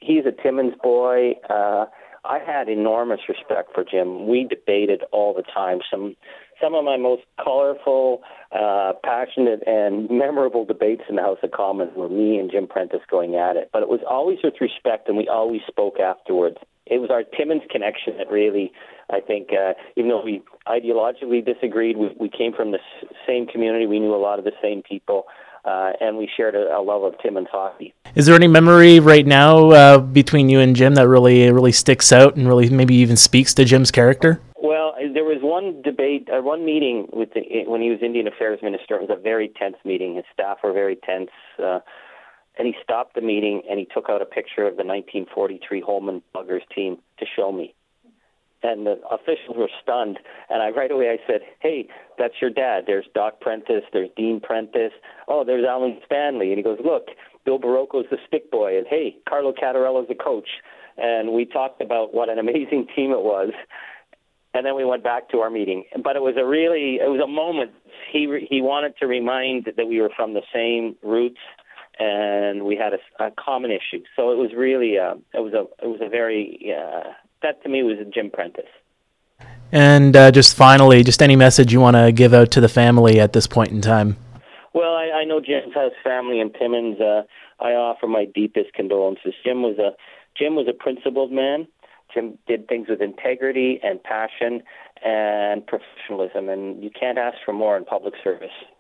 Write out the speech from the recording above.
he's a Timmins boy. I had enormous respect for Jim. We debated all the time. Some of my most colorful, passionate, and memorable debates in the House of Commons were me and Jim Prentice going at it. But it was always with respect, and we always spoke afterwards. It was our Timmins connection that really, I think, even though we ideologically disagreed, we came from the same community. We knew a lot of the same people, and we shared a love of Timmins hockey. Is there any memory right now between you and Jim that really sticks out and really maybe even speaks to Jim's character? Well, there was one debate, one meeting when he was Indian Affairs Minister. It was a very tense meeting. His staff were very tense. And he stopped the meeting and he took out a picture of the 1943 Holman Buggers team to show me. And the officials were stunned. And right away I said, hey, that's your dad. There's Doc Prentice. There's Dean Prentice. Oh, there's Alan Stanley. And he goes, look, Bill Barocco's the stick boy. And hey, Carlo Catarella's the coach. And we talked about what an amazing team it was. And then we went back to our meeting. But it was a moment. He wanted to remind that we were from the same roots, and we had a common issue. So it was really it was a very that to me was a Jim Prentice. And just finally, just any message you want to give out to the family at this point in time? Well, I know Jim has family in Timmins. I offer my deepest condolences. Jim was a principled man. Jim did things with integrity and passion and professionalism, and you can't ask for more in public service.